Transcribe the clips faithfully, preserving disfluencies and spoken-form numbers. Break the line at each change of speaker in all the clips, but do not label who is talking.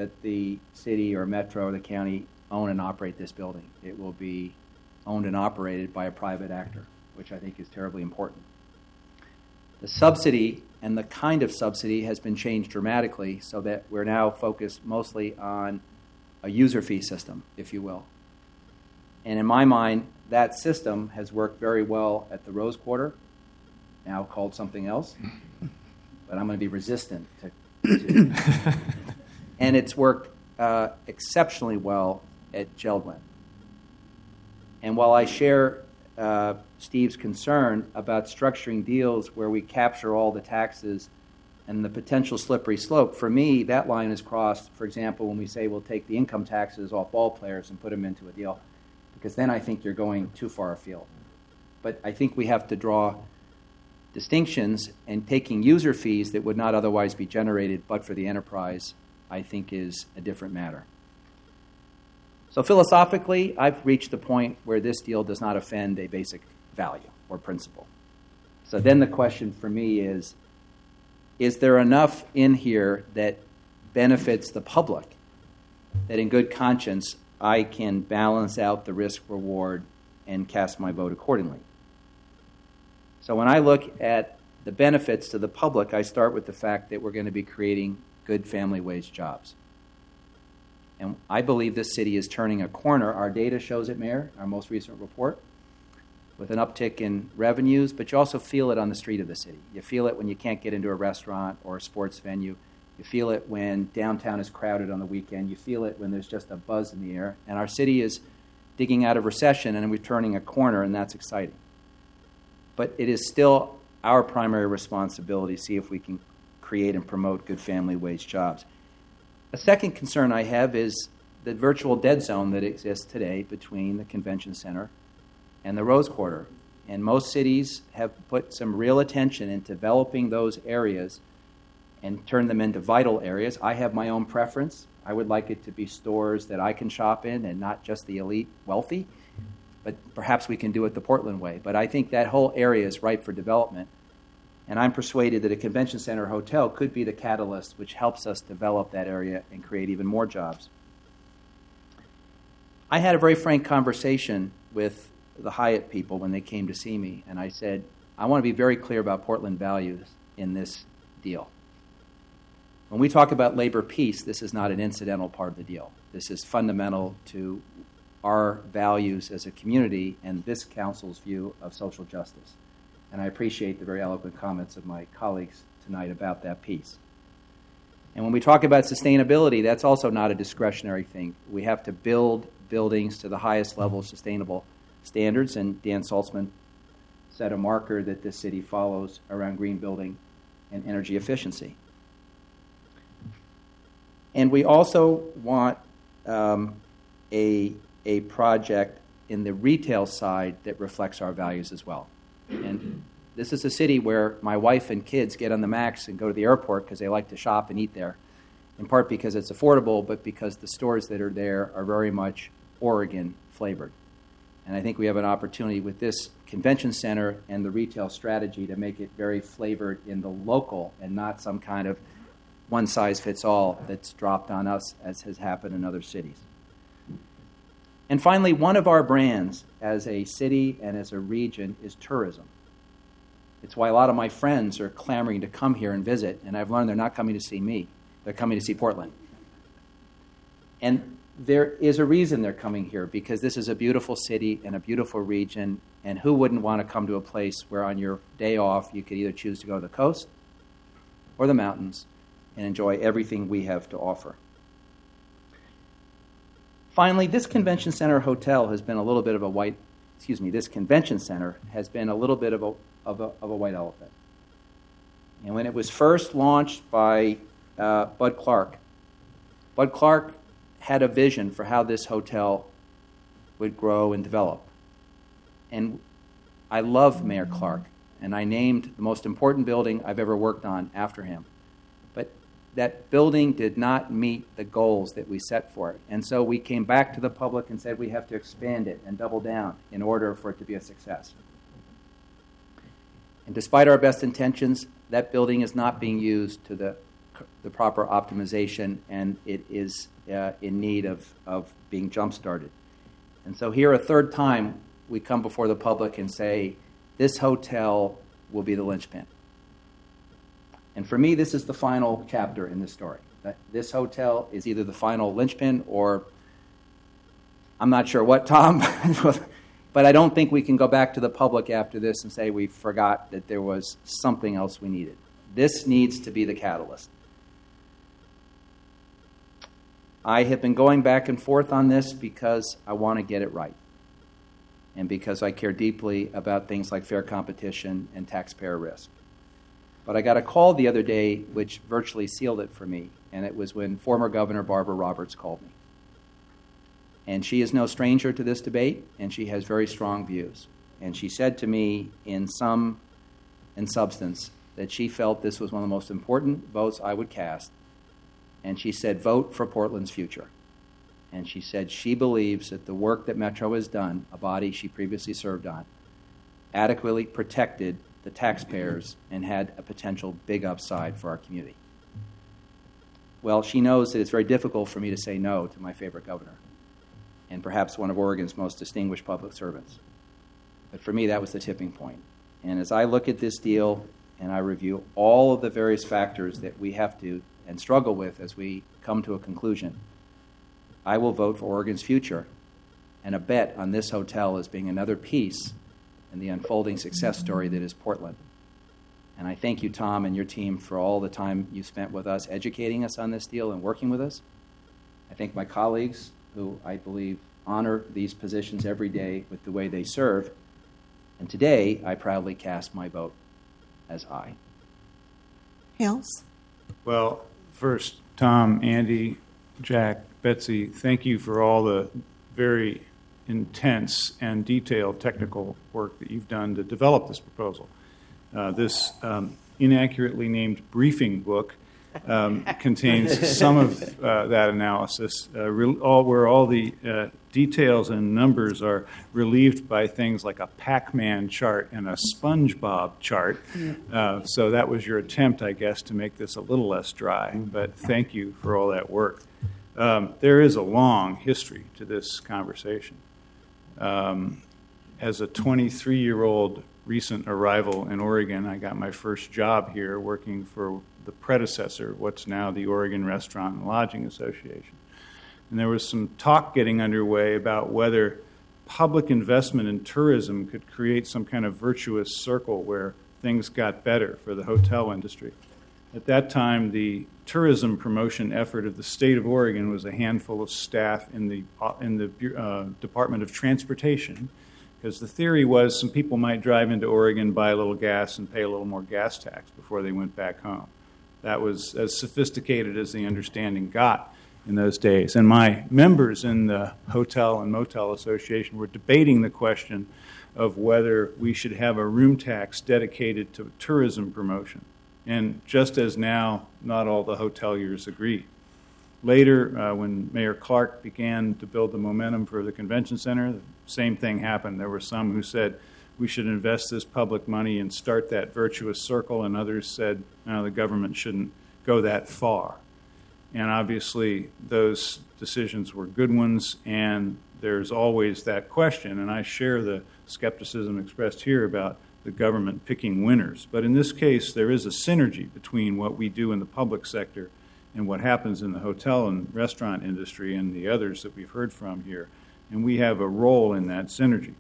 that the city or metro or the county own and operate this building. It will be owned and operated by a private actor, which I think is terribly important. The subsidy and the kind of subsidy has been changed dramatically so that we're now focused mostly on a user fee system, if you will. And in my mind, that system has worked very well at the Rose Quarter, now called something else, but I'm going to be resistant to, to and it's worked uh, exceptionally well at Geldwin. And while I share uh, Steve's concern about structuring deals where we capture all the taxes and the potential slippery slope, for me, that line is crossed, for example, when we say we'll take the income taxes off ball players and put them into a deal, because then I think you're going too far afield. But I think we have to draw distinctions, and taking user fees that would not otherwise be generated but for the enterprise, I think, is a different matter. So philosophically, I've reached the point where this deal does not offend a basic value or principle. So then the question for me is, is there enough in here that benefits the public that in good conscience I can balance out the risk-reward and cast my vote accordingly? So when I look at the benefits to the public, I start with the fact that we're going to be creating good family wage jobs. And I believe this city is turning a corner. Our data shows it, Mayor, our most recent report, with an uptick in revenues, but you also feel it on the street of the city. You feel it when you can't get into a restaurant or a sports venue. You feel it when downtown is crowded on the weekend. You feel it when there's just a buzz in the air. And our city is digging out of recession, and we're turning a corner, and that's exciting. But it is still our primary responsibility to see if we can create and promote good family wage jobs. A second concern I have is the virtual dead zone that exists today between the convention center and the Rose Quarter. And most cities have put some real attention in developing those areas and turn them into vital areas. I have my own preference. I would like it to be stores that I can shop in and not just the elite wealthy. But perhaps we can do it the Portland way. But I think that whole area is ripe for development. And I'm persuaded that a convention center hotel could be the catalyst which helps us develop that area and create even more jobs. I had a very frank conversation with the Hyatt people when they came to see me, and I said, I want to be very clear about Portland values in this deal. When we talk about labor peace, this is not an incidental part of the deal. This is fundamental to our values as a community and this council's view of social justice. And I appreciate the very eloquent comments of my colleagues tonight about that piece. And when we talk about sustainability, that's also not a discretionary thing. We have to build buildings to the highest level of sustainable standards, and Dan Saltzman set a marker that this city follows around green building and energy efficiency. And we also want um, a, a project in the retail side that reflects our values as well. And this is a city where my wife and kids get on the MAX and go to the airport because they like to shop and eat there, in part because it's affordable, but because the stores that are there are very much Oregon flavored. And I think we have an opportunity with this convention center and the retail strategy to make it very flavored in the local and not some kind of one-size-fits-all that's dropped on us, as has happened in other cities. And finally, one of our brands as a city and as a region is tourism. It's why a lot of my friends are clamoring to come here and visit, and I've learned they're not coming to see me. They're coming to see Portland. And there is a reason they're coming here, because this is a beautiful city and a beautiful region, and who wouldn't want to come to a place where on your day off you could either choose to go to the coast or the mountains and enjoy everything we have to offer. Finally, this convention center hotel has been a little bit of a white, excuse me, this convention center has been a little bit of a, of a, of a white elephant. And when it was first launched by uh, Bud Clark, Bud Clark had a vision for how this hotel would grow and develop. And I love Mayor Clark, and I named the most important building I've ever worked on after him. But that building did not meet the goals that we set for it. And so we came back to the public and said we have to expand it and double down in order for it to be a success. And despite our best intentions, that building is not being used to the the proper optimization, and it is uh, in need of, of being jump-started. And so here, a third time, we come before the public and say, this hotel will be the linchpin. And for me, this is the final chapter in this story. That this hotel is either the final linchpin or, I'm not sure what, Tom, but I don't think we can go back to the public after this and say we forgot that there was something else we needed. This needs to be the catalyst. I have been going back and forth on this because I want to get it right, and because I care deeply about things like fair competition and taxpayer risk. But I got a call the other day which virtually sealed it for me, and it was when former Governor Barbara Roberts called me. And she is no stranger to this debate, and she has very strong views. And she said to me in sum and substance that she felt this was one of the most important votes I would cast. And she said, vote for Portland's future. And she said she believes that the work that Metro has done, a body she previously served on, adequately protected the taxpayers and had a potential big upside for our community. Well, she knows that it's very difficult for me to say no to my favorite governor, and perhaps one of Oregon's most distinguished public servants. But for me, that was the tipping point. And as I look at this deal and I review all of the various factors that we have to and struggle with as we come to a conclusion, I will vote for Oregon's future and a bet on this hotel as being another piece in the unfolding success story that is Portland. And I thank you, Tom, and your team for all the time you spent with us educating us on this deal and working with us. I thank my colleagues, who I believe honor these positions every day with the way they serve. And today, I proudly cast my vote as aye.
Hales?
Well, first, Tom, Andy, Jack, Betsy, thank you for all the very intense and detailed technical work that you've done to develop this proposal. Uh, this um, inaccurately named briefing book um, contains some of uh, that analysis, uh, re- all, where all the uh, details and numbers are relieved by things like a Pac-Man chart and a SpongeBob chart. Uh, so that was your attempt, I guess, to make this a little less dry. But thank you for all that work. Um, there is a long history to this conversation. Um, as a twenty-three-year-old recent arrival in Oregon, I got my first job here working for the predecessor, what's now the Oregon Restaurant and Lodging Association. And there was some talk getting underway about whether public investment in tourism could create some kind of virtuous circle where things got better for the hotel industry. At that time, the tourism promotion effort of the state of Oregon was a handful of staff in the in the uh, Department of Transportation, because the theory was some people might drive into Oregon, buy a little gas, and pay a little more gas tax before they went back home. That was as sophisticated as the understanding got in those days. And my members in the Hotel and Motel Association were debating the question of whether we should have a room tax dedicated to tourism promotion. And just as now, not all the hoteliers agreed. Later, uh, when Mayor Clark began to build the momentum for the convention center, the same thing happened. There were some who said we should invest this public money and start that virtuous circle, and others said, no, the government shouldn't go that far. And obviously, those decisions were good ones, and there's always that question, and I share the skepticism expressed here about the government picking winners. But in this case, there is a synergy between what we do in the public sector and what happens in the hotel and restaurant industry and the others that we've heard from here. And we have a role in that synergy.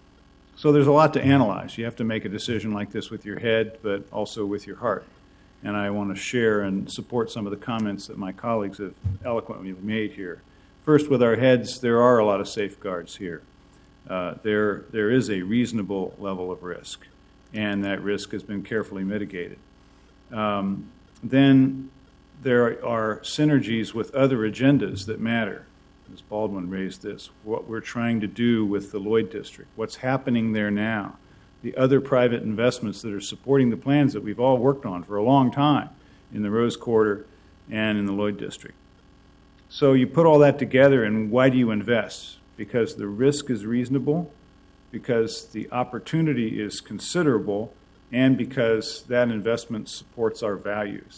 So there's a lot to analyze. You have to make a decision like this with your head, but also with your heart. And I want to share and support some of the comments that my colleagues have eloquently made here. First, with our heads, there are a lot of safeguards here. Uh, there, there is a reasonable level of risk, and that risk has been carefully mitigated. Um, then there are synergies with other agendas that matter. Miz Baldwin raised this, what we're trying to do with the Lloyd District, what's happening there now, the other private investments that are supporting the plans that we've all worked on for a long time in the Rose Quarter and in the Lloyd District. So you put all that together, and why do you invest? Because the risk is reasonable, because the opportunity is considerable, and because that investment supports our values.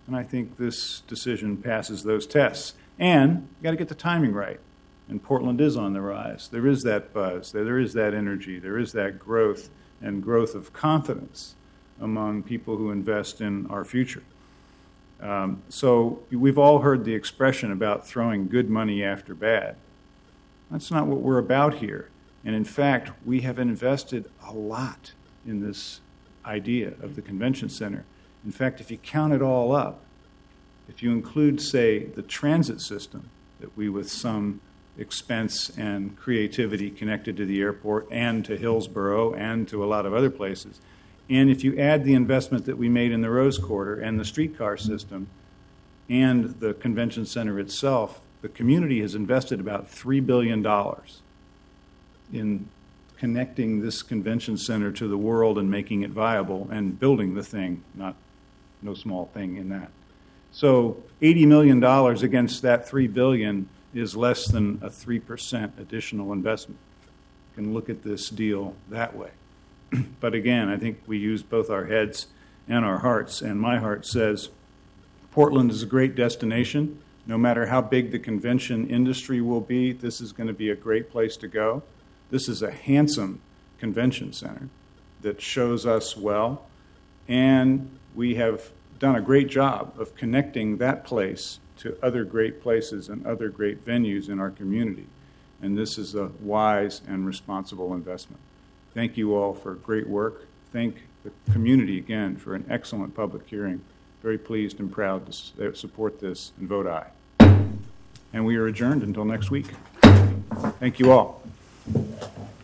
And I think this decision passes those tests. And you got to get the timing right. And Portland is on the rise. There is that buzz. There is that energy. There is that growth and growth of confidence among people who invest in our future. Um, so we've all heard the expression about throwing good money after bad. That's not what we're about here. And in fact, we have invested a lot in this idea of the convention center. In fact, if you count it all up, if you include, say, the transit system that we, with some expense and creativity, connected to the airport and to Hillsborough and to a lot of other places, and if you add the investment that we made in the Rose Quarter and the streetcar system and the convention center itself, the community has invested about three billion dollars in connecting this convention center to the world and making it viable and building the thing, not no small thing in that. So eighty million dollars against that three billion dollars is less than a three percent additional investment. You can look at this deal that way. But again, I think we use both our heads and our hearts, and my heart says Portland is a great destination. No matter how big the convention industry will be, this is going to be a great place to go. This is a handsome convention center that shows us well, and we have done a great job of connecting that place to other great places and other great venues in our community. And this is a wise and responsible investment. Thank you all for great work. Thank the community again for an excellent public hearing. Very pleased and proud to support this and vote aye. And we are adjourned until next week. Thank you all.